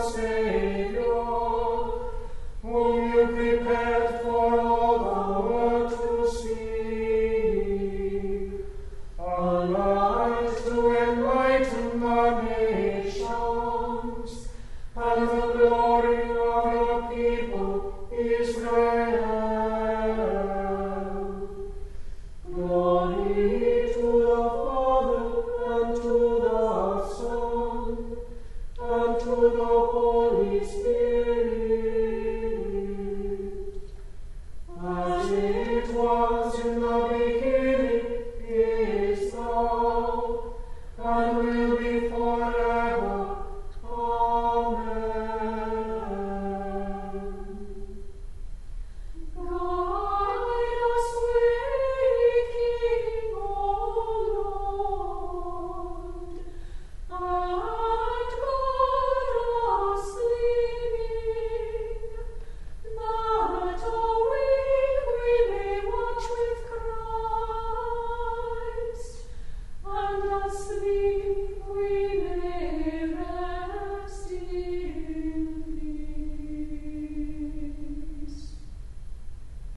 Savior, whom you prepared for all the world to see. Arise to enlighten the nations, and the glory of your people Israel. Glory to the Father, and to the Son, and to the Holy Spirit,